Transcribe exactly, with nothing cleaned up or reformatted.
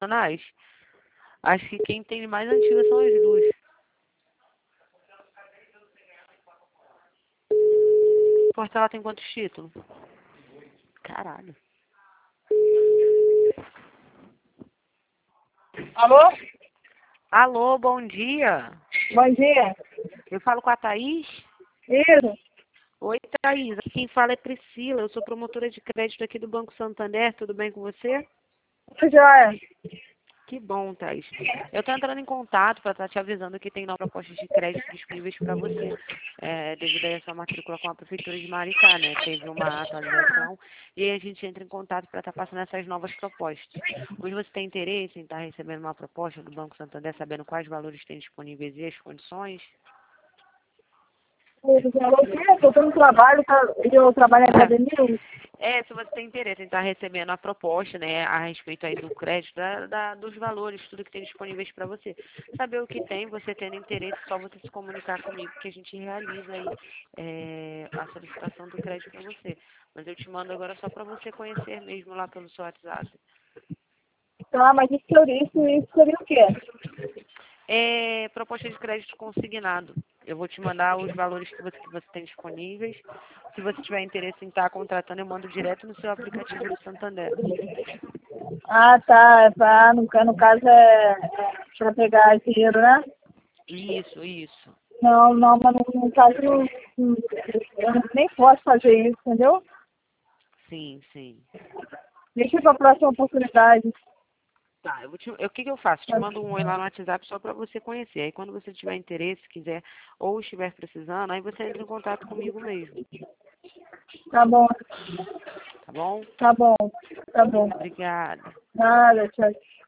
nacionais. Acho que quem tem mais antiga são as duas. Portela tem quantos títulos? Caralho. Alô? Alô, bom dia. Bom dia. Eu falo com a Thaís? Isso? Oi, Thaís. Aqui quem fala é Priscila. Eu sou promotora de crédito aqui do Banco Santander. Tudo bem com você? Tudo jóia. Que bom, Thaís. Eu estou entrando em contato para estar te avisando que tem novas propostas de crédito disponíveis para você, é, devido a essa matrícula com a Prefeitura de Maricá, né? Teve uma atualização e aí a gente entra em contato para estar passando essas novas propostas. Hoje você tem interesse em estar recebendo uma proposta do Banco Santander, sabendo quais valores tem disponíveis e as condições? Eu tô no trabalho, tá? Eu trabalho na academia. É, se você tem interesse em estar recebendo a proposta, né, a respeito aí do crédito, da, da- dos valores, tudo que tem disponíveis para você. Saber o que tem, você tendo interesse, só você se comunicar comigo que a gente realiza aí é, a solicitação do crédito para você. Mas eu te mando agora só para você conhecer mesmo lá pelo seu WhatsApp. Tá, mas isso seria, isso, isso seria o quê? É proposta de crédito consignado. Eu vou te mandar os valores que você, que você tem disponíveis. Se você tiver interesse em estar contratando, eu mando direto no seu aplicativo do Santander. Ah, tá. É pra, no, no caso é, é pra pegar dinheiro, né? Isso, isso. Não, não, mas no, no caso não- não- eu nem posso fazer isso, entendeu? Sim, sim. Deixa pra próxima oportunidade. Tá, eu vou te, eu, o que que eu faço? Te mando um oi lá no WhatsApp só para você conhecer. Aí quando você tiver interesse, quiser ou estiver precisando, aí você entra em contato comigo mesmo, Tá bom, tá bom? tá bom, tá bom. Obrigada. Nada, tchau.